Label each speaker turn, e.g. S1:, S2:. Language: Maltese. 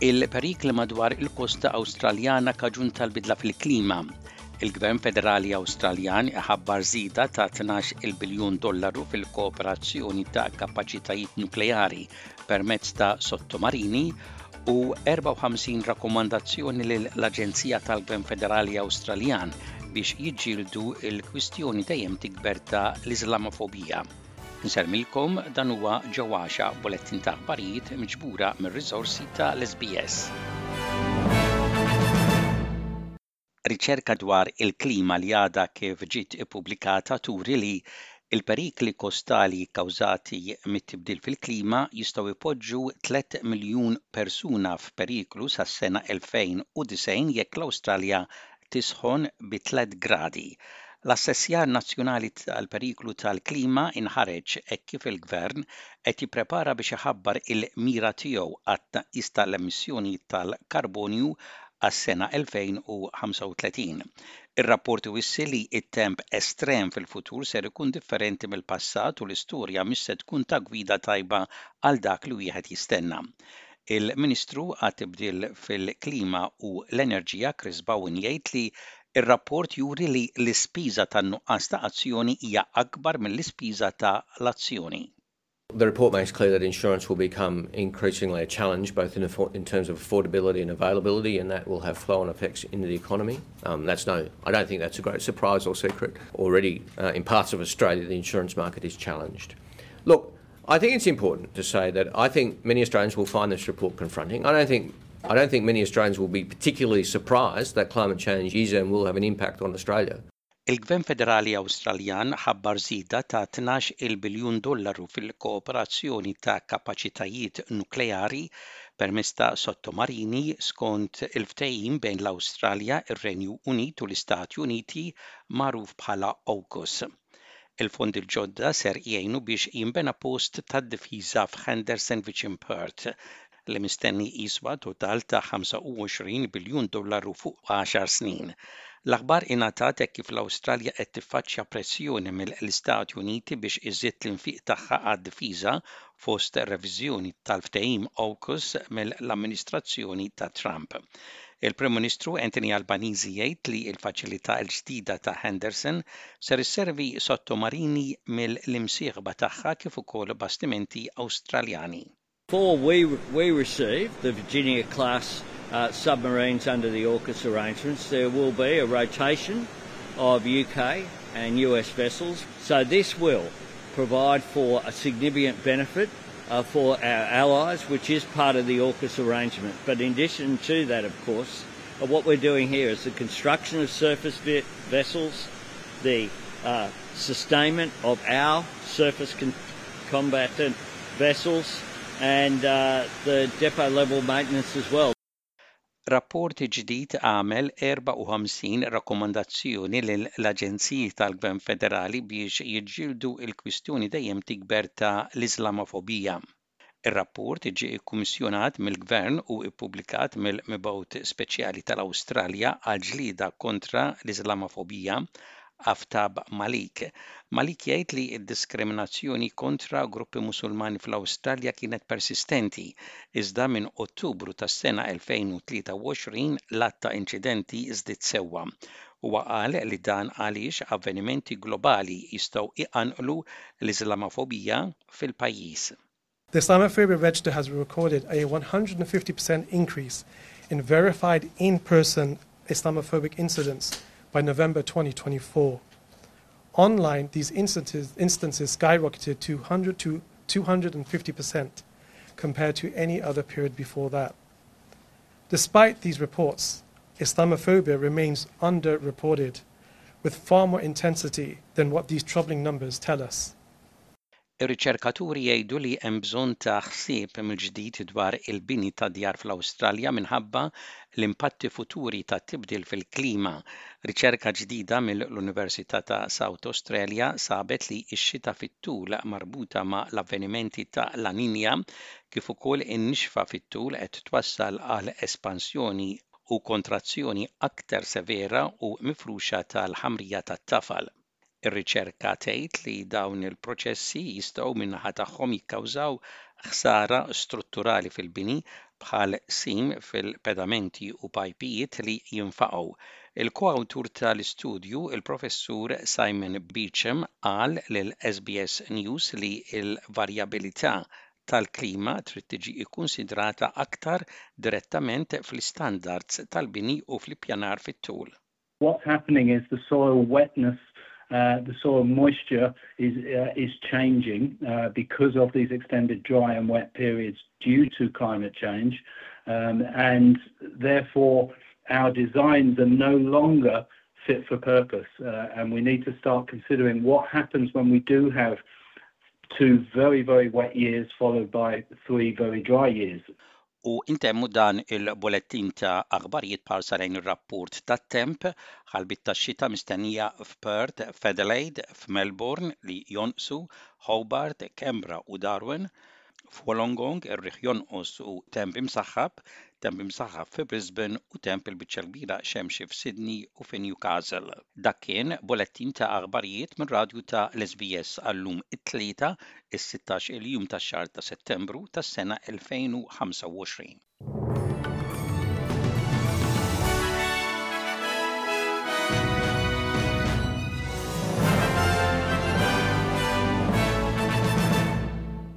S1: Il-perikli madwar il-kosta Awstraljana kaġun tal-bidla fil-klima. Il-Gvern Federali Awstraljan iħabbar żieda ta' $12 biljun fil-kooperazzjoni ta' kapaċitajiet nukleari permezz ta' sottomarini u 54 rakkomandazzjoni lill-Aġenzija tal-Gvern Federali Awstraljan biex jiġġieldu l-kwistjoni dejjem tikber ta' l-Islamofobija. Nsermilkom dan huwa ġewwaxa bulettin ta' aħbarijiet miġbura mir-riżorsi ta' l-SBS. Riċerka dwar il-klima li għadha kif ġiet ippubblikata turi li il-perikli kostali kkawżati mit-tibdil fil-klima jistgħu jpoġġu 3 miljun persuna f'periklu sas-sena 2090 jekk l-Awstralja tisħon bi 3 gradi. L-Assessjar Nazzjonali tal-Periklu tal-Klima inħareġ hekk kif il-Gvern qed jipprepara biex iħabbar il-mira tiegħu għat-tnaqqis tal-emissjoni tal-karbonju għas-sena 2035. Ir-rapport iwissi li t-temp estrem fil-futur ser ikun differenti mill-passat u l-istorja mhix se tkun ta' gwida tajba għal dak li wieħed jistenna. Il-Ministru għat-tibdil fil-klima u l-enerġija Chris Bowen jgħid li ir-rapport juri li l-ispiża tan-nuqqas ta' azzjoni hija akbar mill-ispiża ta' l-azzjoni.
S2: The report makes clear that insurance will become increasingly a challenge, both in terms of affordability and availability, and that will have flow-on effects into the economy. I don't think that's a great surprise or secret. Already, in parts of Australia, the insurance market is challenged. Look, I think it's important to say that I think many Australians will find this report confronting. I don't think many Australians will be particularly surprised that climate change is and will have an impact on Australia.
S1: Il-Gvern Federali Awstraljan ħabbar żieda ta' $12 biljun fil-kooperazzjoni ta' kapaċitajiet nukleari permezz ta' sottomarini skont il-ftehim bejn l-Awstralja, ir-Renju Unit u l-Istati Uniti magħruf bħala AUKUS. Il-fondi l-ġodda ser jgħinu biex jinbena post tad-difiża f'Henderson viċin Perth li mistenni jiswa total ta' $25 biljun fuq 10 snin. L-aħbar ingħatat hekk kif l-Awstralja qed tiffaċċja pressjoni mill-Istati Uniti biex iżżid l-infiq tagħha għad-difiża fost reviżjoni tal-ftehim AUKUS mill-amministrazzjoni ta' Trump. Il-Prim Ministru Anthony Albanese jgħid li l-faċilità l-ġdida ta' Henderson ser isservi sottomarini mill-imsieħba tagħha kif ukoll bastimenti Awstraljani.
S3: Before we receive the Virginia-class submarines under the AUKUS arrangements, there will be a rotation of UK and US vessels. So this will provide for a significant benefit for our allies, which is part of the AUKUS arrangement. But in addition to that, of course, what we're doing here is the construction of surface vessels, the sustainment of our surface combatant vessels, and the depot level maintenance as well.
S1: Rapport ġdid għamel 54 rakkomandazzjoni lill-Aġenziji tal-Gvern Federali biex jiġġieldu l-kwistjoni dejjem tikber ta' l-Islamofobija. Ir-rapport ġie kkummissjonat mill-Gvern u ppubblikat mill-Mibgħut Speċjali tal-Awstralja għal ġlieda kontra l-Islamofobija Aftab Malik. Malik jgħid li d-diskriminazzjoni kontra gruppi Musulmani fl-Awstralja kienet persistenti, iżda minn Ottubru tas-sena 2023 l-att ta' inċidenti żdied sewwa. Huwa qal li dan għaliex avvenimenti globali jistgħu iqanqlu l-Islamofobija fil-pajjiż.
S4: The Islamophobia Register has recorded a 150% increase in verified in-person Islamophobic incidents by November 2024. Online, these instances skyrocketed to 100 to 250% compared to any other period before that. Despite these reports, Islamophobia remains underreported with far more intensity than what these troubling numbers tell us.
S1: Ir-riċerkaturi jgħidu li hemm bżonn ta' ħsieb mill-ġdid dwar il-bini ta' djar fl-Awstralja minħabba l-impatti futuri ta' tibdil fil-klima. Riċerka ġdida mill-Università ta' South Australia sabet li x-xita fit-tul marbuta ma' l-avvenimenti ta' La Niña kif ukoll in-nixfa fit-tul qed twassal għal espansjoni u kontrazzjoni aktar severa u mifruxa tal-ħamrija tat-tafal. Ir-riċerka tgħid li dawn il-proċessi jistgħu min-naħa tagħhom jikkawżaw ħsara strutturali fil-bini bħal sim fil-pedamenti u pajpijiet li jinfaqgħu. Il-koawtur tal-istudju, il-professur Simon Beecham, qal lill-SBS News li l-varjabilità tal-klima trid tiġi kkunsidrata aktar direttament fl-istandards tal-bini u fl-ippjanar fit-tul.
S5: What's happening is the soil wetness, the soil moisture is changing because of these extended dry and wet periods due to climate change, and therefore our designs are no longer fit for purpose, and we need to start considering what happens when we do have 2 very, very wet years followed by 3 very dry years.
S1: U intemmu dan il-bulettin ta' aħbarijiet parsa lejn ir-rapport tat-temp ħalbit tax-xita mistennija f'Perth, f'Adelaide, f'Melbourne li jonqsu, Hobart, Canberra u Darwin, f'Wollongong ir-riħ jonqos u temp imsaħħab fi Brisbane u temp il-biċċa kbira xemxi f'Sydney u fi Newcastle. Dak kien bulettin ta' aħbarijiet minn radju ta' l-SBS għallum it-tlieta is-16 il-jum tax-xahar ta' Settembru tas-sena 2025.